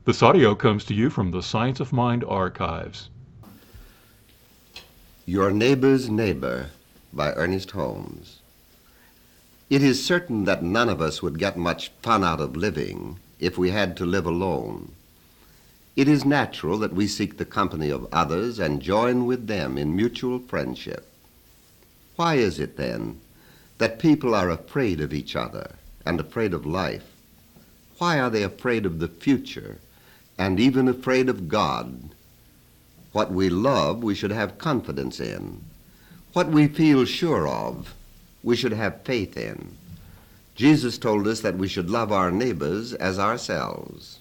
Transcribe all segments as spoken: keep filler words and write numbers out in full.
This audio comes to you from the Science of Mind archives. Your Neighbor's Neighbor by Ernest Holmes. It is certain that none of us would get much fun out of living if we had to live alone. It is natural that we seek the company of others and join with them in mutual friendship. Why is it, then, that people are afraid of each other and afraid of life? Why are they afraid of the future and even afraid of God? What we love, we should have confidence in. What we feel sure of, we should have faith in. Jesus told us that we should love our neighbors as ourselves.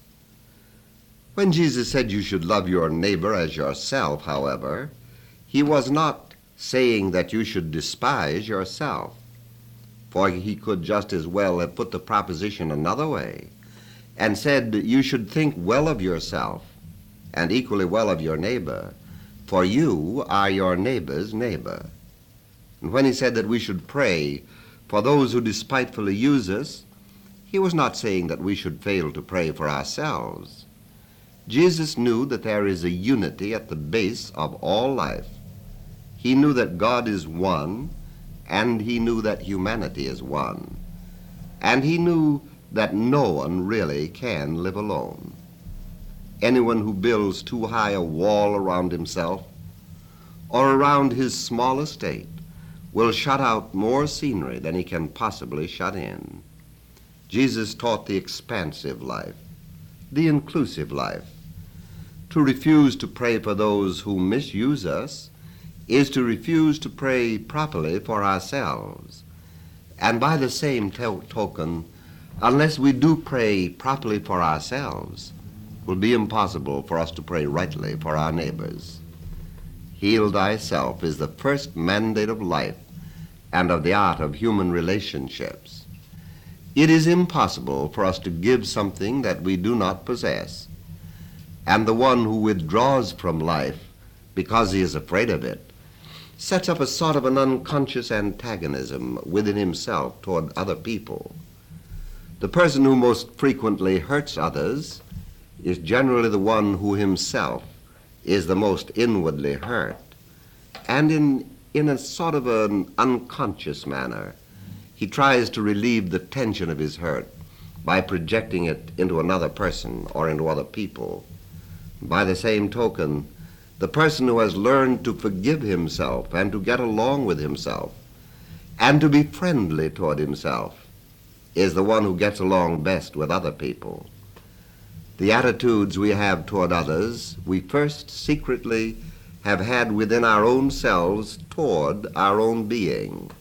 When Jesus said you should love your neighbor as yourself, however, he was not saying that you should despise yourself, for he could just as well have put the proposition another way and said you should think well of yourself and equally well of your neighbor, for you are your neighbor's neighbor. And when he said that we should pray for those who despitefully use us, he was not saying that we should fail to pray for ourselves. Jesus knew that there is a unity at the base of all life. He knew that God is one, and he knew that humanity is one. And he knew that no one really can live alone. Anyone who builds too high a wall around himself or around his small estate will shut out more scenery than he can possibly shut in. Jesus taught the expansive life, the inclusive life. To refuse to pray for those who misuse us is to refuse to pray properly for ourselves. And by the same to- token, unless we do pray properly for ourselves, it will be impossible for us to pray rightly for our neighbors. Heal thyself is the first mandate of life and of the art of human relationships. It is impossible for us to give something that we do not possess, and the one who withdraws from life because he is afraid of it sets up a sort of an unconscious antagonism within himself toward other people. The person who most frequently hurts others is generally the one who himself is the most inwardly hurt, and in, in a sort of an unconscious manner, he tries to relieve the tension of his hurt by projecting it into another person or into other people. By the same token, the person who has learned to forgive himself and to get along with himself and to be friendly toward himself is the one who gets along best with other people. The attitudes we have toward others, we first secretly have had within our own selves toward our own being.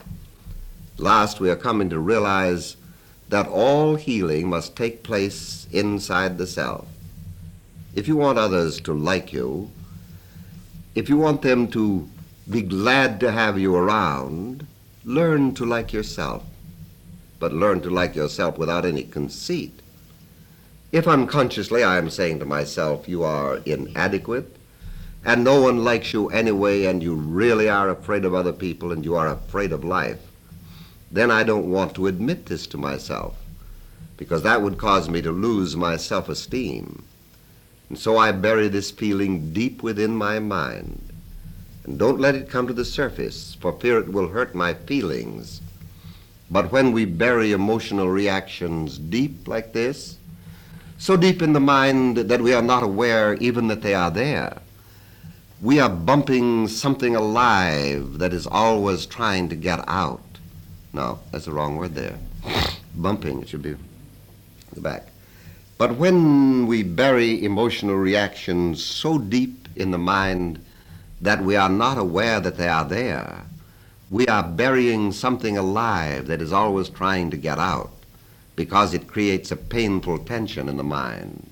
Last, we are coming to realize that all healing must take place inside the self. If you want others to like you, if you want them to be glad to have you around, learn to like yourself, but learn to like yourself without any conceit. If unconsciously I am saying to myself, you are inadequate, and no one likes you anyway, and you really are afraid of other people, and you are afraid of life, then I don't want to admit this to myself, because that would cause me to lose my self-esteem. And so I bury this feeling deep within my mind, and don't let it come to the surface, for fear it will hurt my feelings. But when we bury emotional reactions deep like this, so deep in the mind that we are not aware even that they are there, we are bumping something alive that is always trying to get out. No, that's the wrong word there. Bumping, it should be the back. But when we bury emotional reactions so deep in the mind that we are not aware that they are there, we are burying something alive that is always trying to get out because it creates a painful tension in the mind.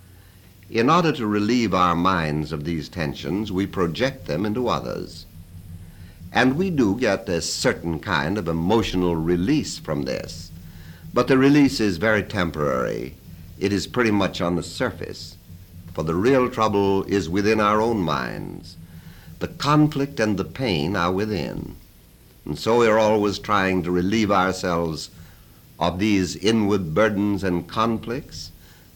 In order to relieve our minds of these tensions, we project them into others. And we do get a certain kind of emotional release from this. But the release is very temporary. It is pretty much on the surface, for the real trouble is within our own minds. The conflict and the pain are within. And so we are always trying to relieve ourselves of these inward burdens and conflicts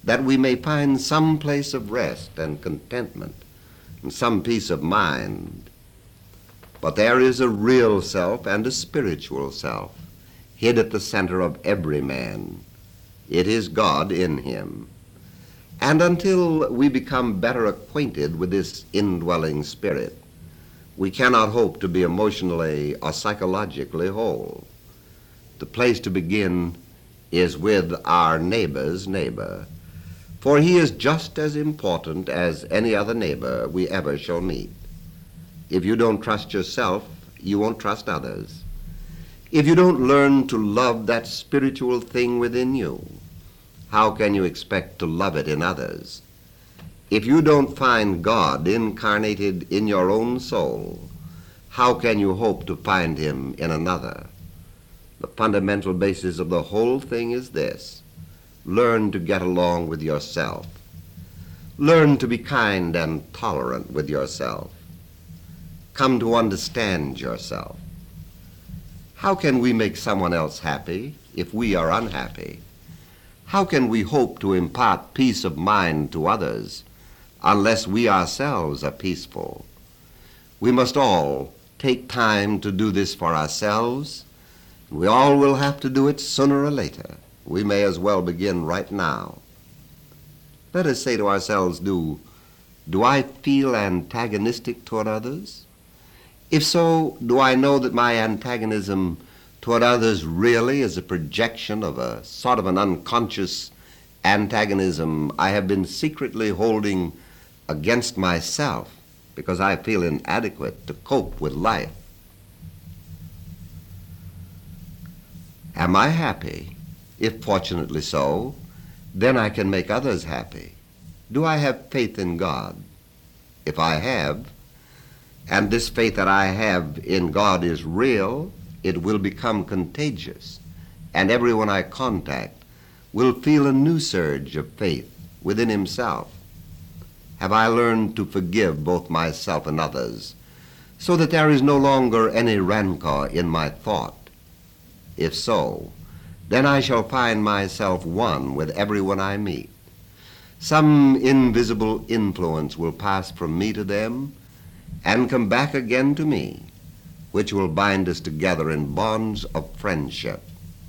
that we may find some place of rest and contentment and some peace of mind. But there is a real self and a spiritual self hid at the center of every man. It is God in him. And until we become better acquainted with this indwelling spirit, we cannot hope to be emotionally or psychologically whole. The place to begin is with our neighbor's neighbor, for he is just as important as any other neighbor we ever shall meet. If you don't trust yourself, you won't trust others. If you don't learn to love that spiritual thing within you, how can you expect to love it in others? If you don't find God incarnated in your own soul, how can you hope to find him in another? The fundamental basis of the whole thing is this: learn to get along with yourself. Learn to be kind and tolerant with yourself. Come to understand yourself. How can we make someone else happy if we are unhappy? How can we hope to impart peace of mind to others unless we ourselves are peaceful? We must all take time to do this for ourselves. We all will have to do it sooner or later. We may as well begin right now. Let us say to ourselves, do, do I feel antagonistic toward others? If so, do I know that my antagonism toward others really is a projection of a sort of an unconscious antagonism I have been secretly holding against myself because I feel inadequate to cope with life? Am I happy? If fortunately so, then I can make others happy. Do I have faith in God? If I have, and this faith that I have in God is real, it will become contagious, and everyone I contact will feel a new surge of faith within himself. Have I learned to forgive both myself and others, so that there is no longer any rancor in my thought? If so, then I shall find myself one with everyone I meet. Some invisible influence will pass from me to them and come back again to me, which will bind us together in bonds of friendship.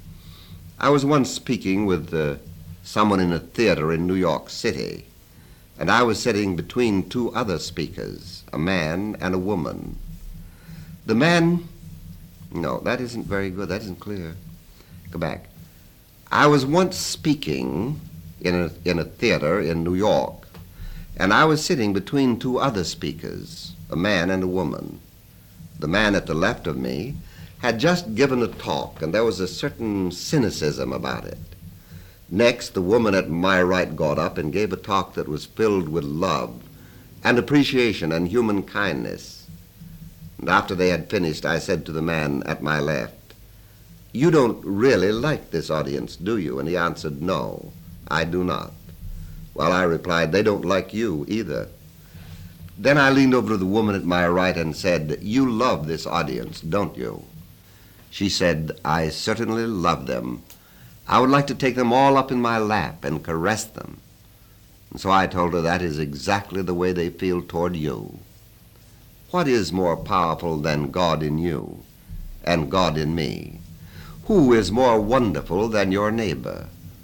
I was once speaking with uh, someone in a theater in New York City, and I was sitting between two other speakers, a man and a woman. The man, no, that isn't very good, that isn't clear. Go back. I was once speaking in a, in a theater in New York, and I was sitting between two other speakers, a man and a woman. The man at the left of me had just given a talk, and there was a certain cynicism about it. Next, the woman at my right got up and gave a talk that was filled with love and appreciation and human kindness. And after they had finished, I said to the man at my left, "You don't really like this audience, do you?" And he answered, "No, I do not." Well, I replied, "They don't like you either." Then I leaned over to the woman at my right and said, "You love this audience, don't you?" She said, "I certainly love them. I would like to take them all up in my lap and caress them." And so I told her that is exactly the way they feel toward you. What is more powerful than God in you and God in me? Who is more wonderful than your neighbor?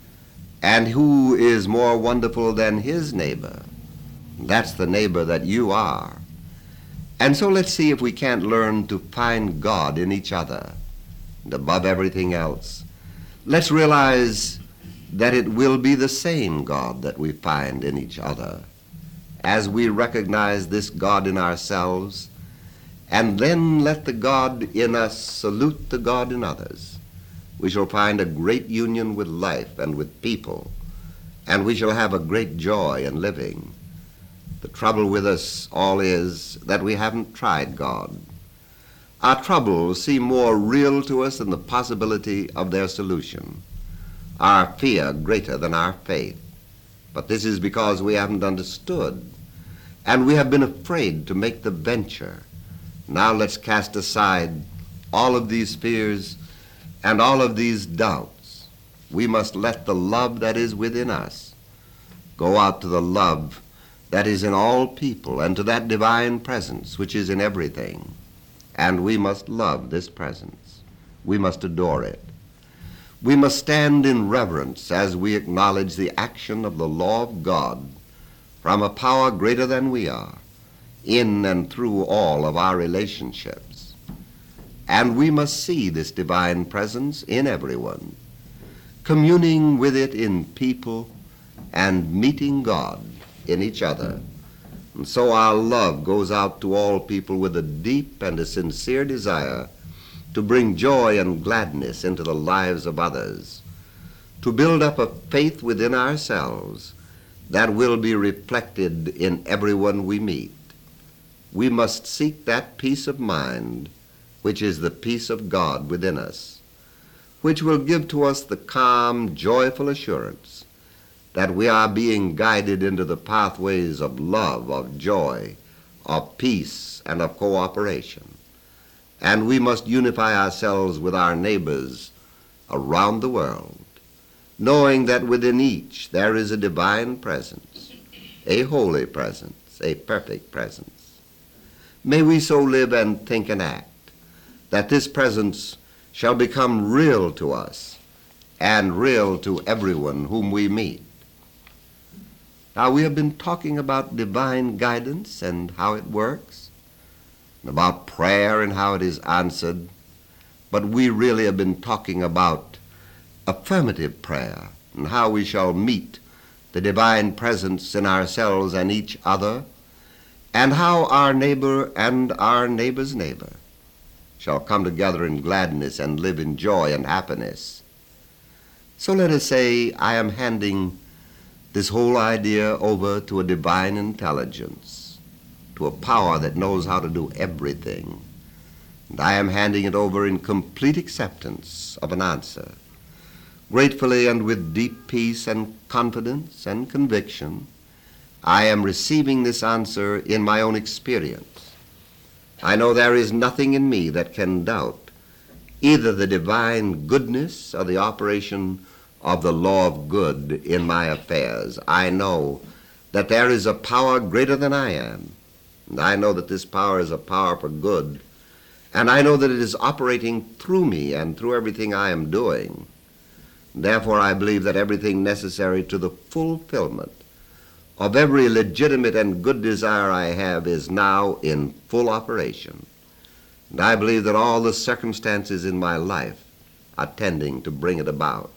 And who is more wonderful than his neighbor? That's the neighbor that you are. And so let's see if we can't learn to find God in each other. And above everything else, let's realize that it will be the same God that we find in each other. As we recognize this God in ourselves, and then let the God in us salute the God in others, we shall find a great union with life and with people, and we shall have a great joy in living. The trouble with us all is that we haven't tried God. Our troubles seem more real to us than the possibility of their solution. Our fear greater than our faith. But this is because we haven't understood, and we have been afraid to make the venture. Now let's cast aside all of these fears and all of these doubts. We must let the love that is within us go out to the love that is in all people and to that divine presence which is in everything. And we must love this presence. We must adore it. We must stand in reverence as we acknowledge the action of the law of God from a power greater than we are in and through all of our relationships. And we must see this divine presence in everyone, communing with it in people and meeting God in each other. And so our love goes out to all people with a deep and a sincere desire to bring joy and gladness into the lives of others, to build up a faith within ourselves that will be reflected in everyone we meet. We must seek that peace of mind which is the peace of God within us, which will give to us the calm, joyful assurance that we are being guided into the pathways of love, of joy, of peace, and of cooperation. And we must unify ourselves with our neighbors around the world, knowing that within each there is a divine presence, a holy presence, a perfect presence. May we so live and think and act that this presence shall become real to us and real to everyone whom we meet. Now, we have been talking about divine guidance and how it works, and about prayer and how it is answered, but we really have been talking about affirmative prayer and how we shall meet the divine presence in ourselves and each other, and how our neighbor and our neighbor's neighbor shall come together in gladness and live in joy and happiness. So let us say I am handing this whole idea over to a divine intelligence, to a power that knows how to do everything. And I am handing it over in complete acceptance of an answer. Gratefully and with deep peace and confidence and conviction, I am receiving this answer in my own experience. I know there is nothing in me that can doubt either the divine goodness or the operation of the law of good in my affairs. I know that there is a power greater than I am, and I know that this power is a power for good, and I know that it is operating through me and through everything I am doing. Therefore, I believe that everything necessary to the fulfillment of every legitimate and good desire I have is now in full operation. And I believe that all the circumstances in my life are tending to bring it about.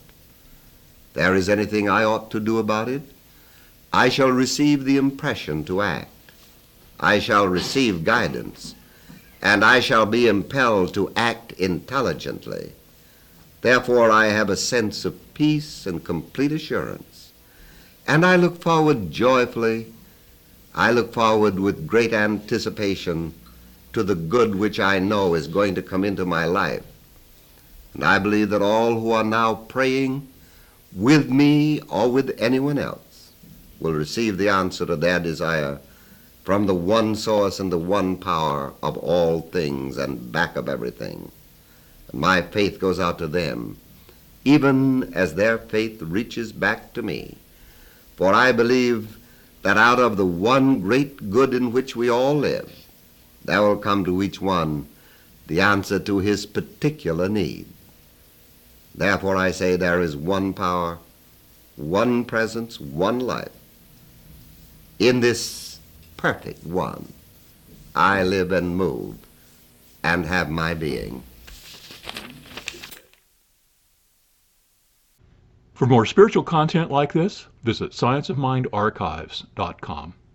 If there is anything I ought to do about it, I shall receive the impression to act. I shall receive guidance, and I shall be impelled to act intelligently. Therefore, I have a sense of peace and complete assurance, and I look forward joyfully, I look forward with great anticipation to the good which I know is going to come into my life. And I believe that all who are now praying with me or with anyone else will receive the answer to their desire from the one source and the one power of all things and back of everything. And my faith goes out to them, even as their faith reaches back to me. For I believe that out of the one great good in which we all live, there will come to each one the answer to his particular need. Therefore I say there is one power, one presence, one life. In this perfect one, I live and move and have my being. For more spiritual content like this, visit science of mind archives dot com.